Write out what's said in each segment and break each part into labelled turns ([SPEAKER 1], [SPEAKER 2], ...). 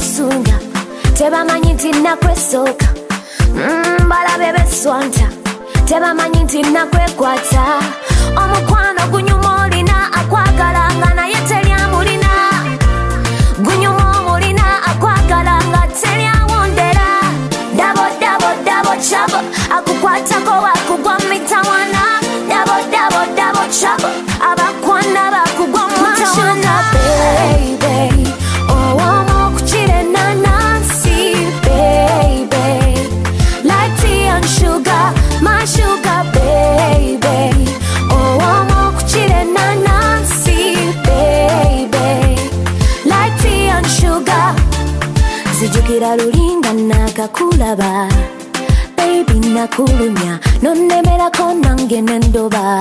[SPEAKER 1] kusunga tebamanyi nti nakwesoka balabe beswanta tebamanyi nti nakwekwata omukwano gunyuma olina akwagalanga naye teryamulina gunyuma omulina akwagalanga teryawondera dabo dabo dabo chabo akukwatako wakugwa mitawana dabo dabo dabo chabo abakwana bakugwa mitawana baby oh omukuchire nanansi baby like tea and sugar my sugar baby oh omukuchire nanansi baby like tea and sugar zijukira lulinga nakakulaba baby nakulumya nonemerako nange nendoba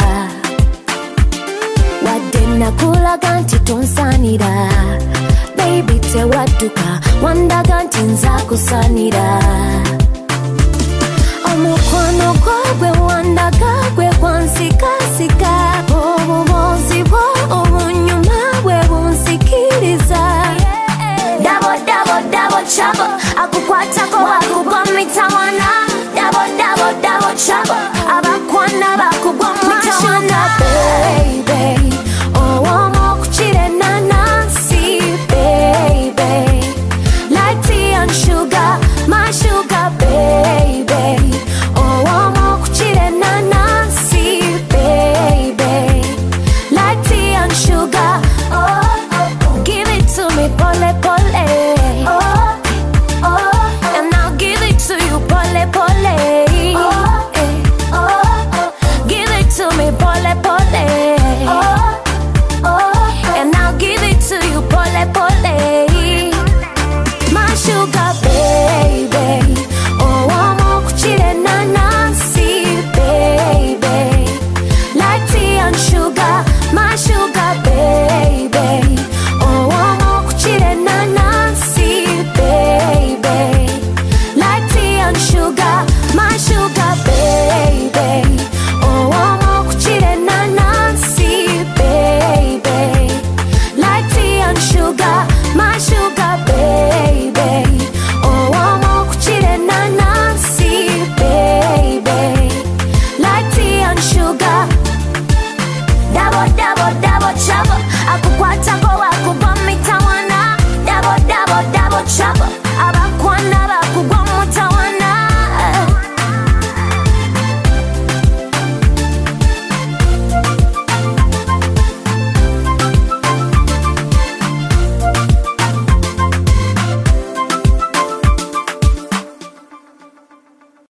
[SPEAKER 1] wadde nakulaga nti tonsanira baby tewadduka wandaga nti nzakusanira omukwano gwagwe wandaga gwe gwansikasika obubozi bwo obunyuma bwe bunsikiriza dabo dabo dabo chabo akukwatako wakugwa mitawana dabo dabo dabo chabo